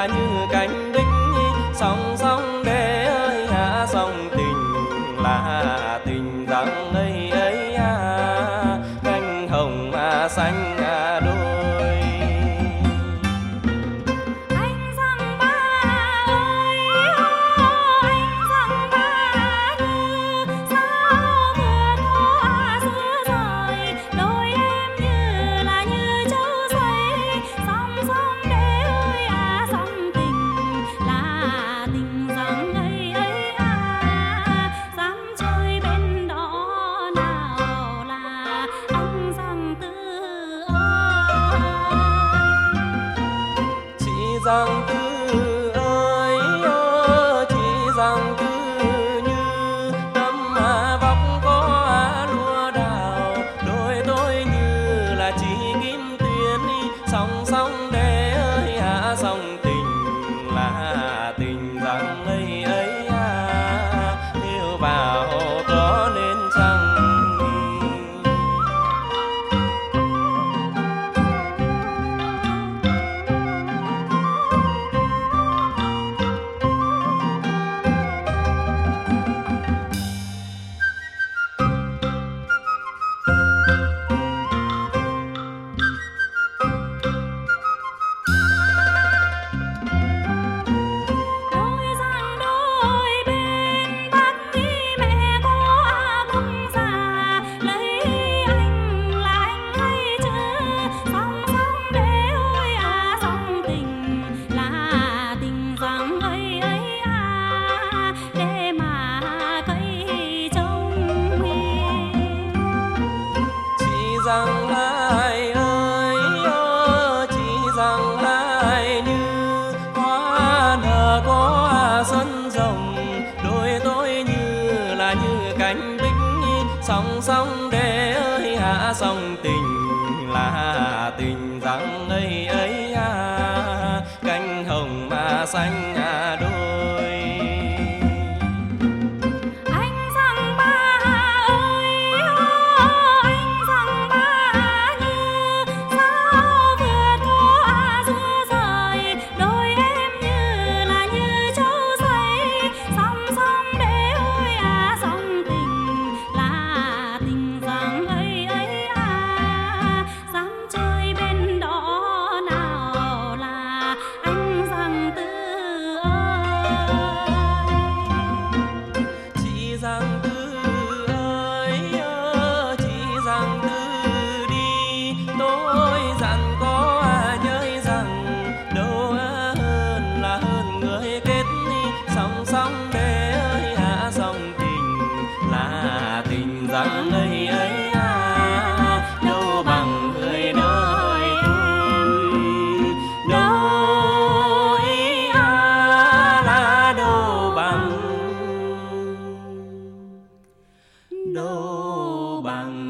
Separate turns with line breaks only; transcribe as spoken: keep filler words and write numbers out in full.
như cánh bích song song để ơi à, song tình là tình rằng ấy ấy à, cánh hồng mà xanh à đôi.
Anh rằng ba ơi ô, anh rằng ba như sao vừa thoa giữa rời, đôi em như là như châu xoay song song để ơi à, song tình là tình rằng ấy ấy à, dám chơi bên đó nào là anh rằng tư ơi.
Chị rằng tư ơi ơ, chị rằng tư như tấm mà vóc có lúa đào, đôi tôi như là chị kim tuyến song song để ơi à, song tình là tình rằng ấy ấy à, yêu vào có nên chăng.
Đôi rằng đôi bên bác đi mẹ có cùng già, lấy anh là anh hay chứ song song để ơi à, song tình là tình rằng ấy ấy à, để mà cây trông hiền.
Chị rằng ai ơi ơ, chị rằng ai như hoa nở có sân rồng, đôi tôi như là như cánh bích song song để ơi hạ, song tình là tình rằng ấy ấy à, cánh hồng mà xanh à đôi.
Anh rằng ba ơi ô, anh rằng ba như sao vừa thoa giữa rời, đôi em như là như châu xoay song song để ơi à, song tình là tình rằng ấy ấy à, dám chơi bên đó nào là anh rằng tư ơi.
Chị rằng tư ơi ơ, chị rằng tư đi, tôi dặn có nhớ rằng đâu hơn là hơn người kết song song để ơi hạ, song tình là tình rằng ấy ấy à, đâu bằng người đời em, đâu ý à, là đâu bằng đâu bằng